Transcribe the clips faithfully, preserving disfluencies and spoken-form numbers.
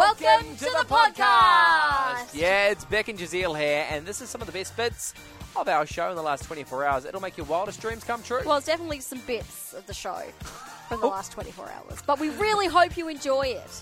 Welcome to the podcast. Yeah, it's Beck and Jazeel here, and this is some of the best bits of our show in the last twenty-four hours. It'll make your wildest dreams come true. Well, it's definitely some bits of the show from the last twenty-four hours, but we really hope you enjoy it.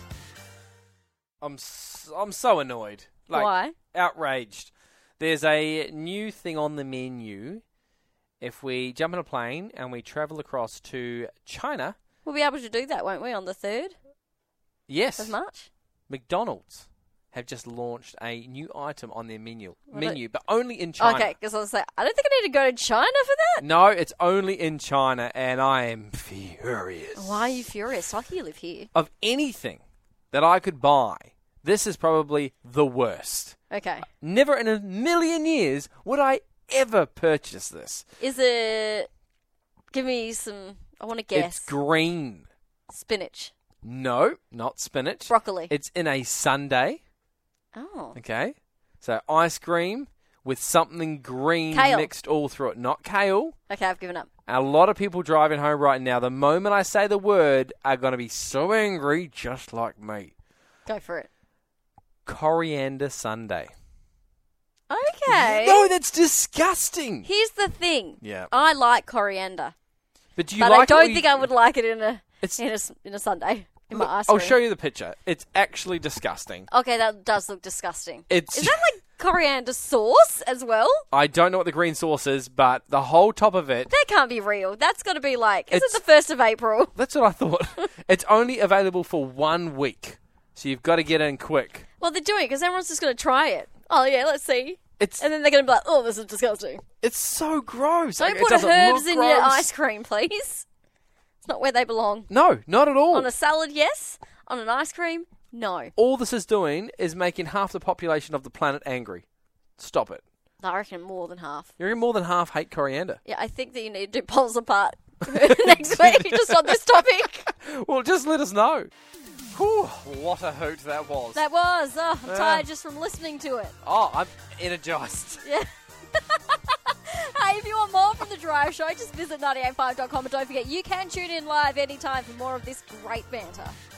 I'm s- I'm so annoyed. Like, Why? Outraged. There's a new thing on the menu. If we jump in a plane and we travel across to China, We'll be able to do that, won't we, on the third yes, of March? McDonald's have just launched a new item on their menu, What menu, but only in China. Okay, because I was like, I don't think I need to go to China for that. No, it's only in China, and I am furious. Why are you furious? I think you live here. Of anything that I could buy, this is probably the worst. Okay. Never in a million years would I ever purchase this. Is it... Give me some... I want to guess. It's green. Spinach. No, not spinach. Broccoli. It's in a sundae. Oh. Okay. So ice cream with something green Kale. mixed all through it. Not kale. Okay, I've given up. A lot of people driving home right now, the moment I say the word, are going to be so angry just like me. Go for it. Coriander sundae. Okay. No, that's disgusting. Here's the thing. Yeah. I like coriander, But do you but like I it don't or think you- I would like it in a It's, in a s- in a sundae in my Look, ice I'll cream. show you the picture. It's actually disgusting. Okay, that does look disgusting. It's. Is that like coriander sauce as well? I don't know what the green sauce is, but the whole top of it. That can't be real. That's got to be like, is It's- it the first of April? That's what I thought. It's only available for one week, so you've got to get in quick. Well, they're doing it because everyone's just going to try it. Oh, yeah, let's see. It's And then they're going to be like, oh, this is disgusting. it's so gross. Don't Like, it put doesn't herbs look in gross. your ice cream, please. It's not where they belong. No, not at all. On a salad, yes. On an ice cream, no. All this is doing is making half the population of the planet angry. Stop it. I reckon more than half. You're more than half hate coriander. Yeah, I think that you need to do polls apart next week just on this topic. Well, just let us know. Whew, what a hoot that was. That was. Oh, I'm Yeah. tired just from listening to it. Oh, I'm energized. Yeah. Hey, if you want more from The Drive Show, just visit ninety eight five dot com and don't forget you can tune in live anytime for more of this great banter.